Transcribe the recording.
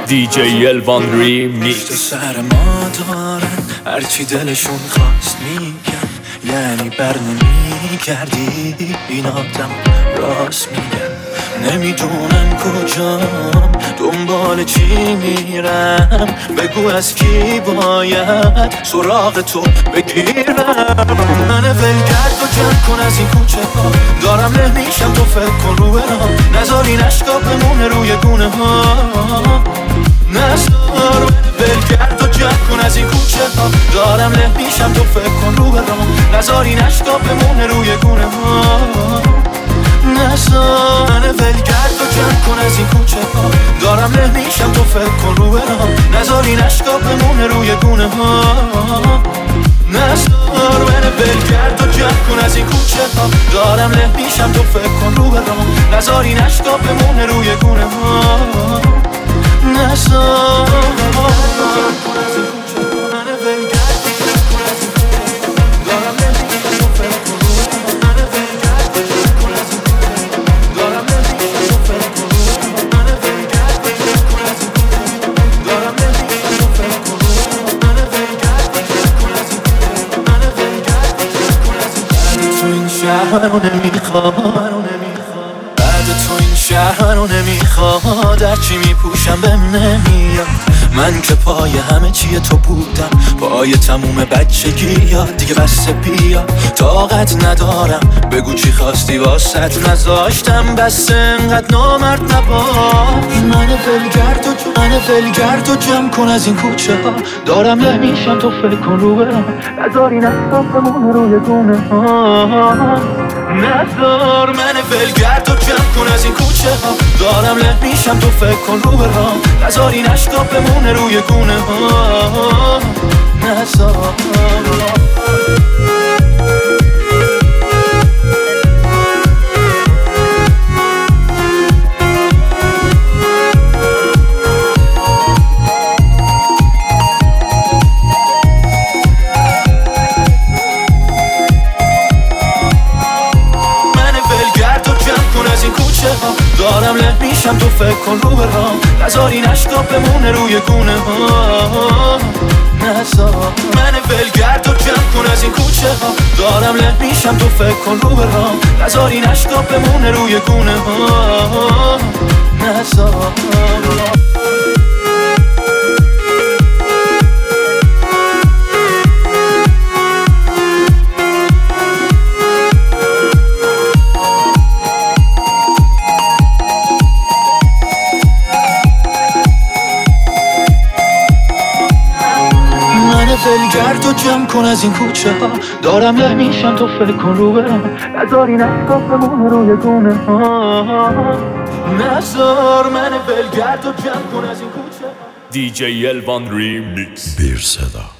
دیجی الوان ریمیکس. پشت سر ما دارن هرچی دلشون خواست میگن، یعنی بر نمیگردی این آدم راست میگن. نمیدونن کجام دنبال چی میرم، بگو از کی باید سراغ تو بگیرم. من ولگرد و جمع کن از این کوچه ها، دارم نمیشم تو فکر کن رو برام، نذاری نشکا بمونه روی گونه ها. نذار من ولگرد و جمع کن از این کوچه ها، دارم نمیشم تو فکر کن رو برام، نذاری نشکا بمونه روی گونه ها. نذار من ولگرد و جمع کن از این کوچه ها، دارم نمیشم تو فکر کن رو برام، نذاری نشکا بمونه روی گونه ها. نذار من ولگرد و جمع کن از این کوچه ها، دارم نمیشم تو فکر کن رو برام، نذاری نشکا بمونه روی گونه ها. نذار شهر بعد تو این شهر رو نمیخواد، هرچی میپوشم بهم نمیاد. من که پای همه چیه تو بودم، پای تموم بچگی یاد دیگه بسه بیا. طاقت ندارم بگو چی خواستی واسط نذاشتم، بس انقدر نامرد نباش. من ولگرد و جمع کن از این کوچه ها، دارم نمیشم تو فکر کن رو برام، نذاری نستم بمونه روی گونه ها. نذار من ولگرد و جمع کن از این کوچه ها، دارم نمیشم تو فکر کن رو برام، نذاری نشکا بمونه روی گونه ها. نذار دارم نمیشم تو فکر کن رو برام، نذاری نشکا بمونه روی گونه ها. نذار من ولگرد و جمع کن از این کوچه ها، دارم نمیشم تو فکر کن رو برام، نذاری نشکا بمونه روی گونه ها. نذار ولگرد و جمع کن از این کوچه ها، دارم نمیشم تو فکر کن رو برام، نذاری نشکا بمونه روی گونه ها. نذار من ولگرد و جمع کن از این کوچه ها. دیجی الوان ریمیکس. بیر صدا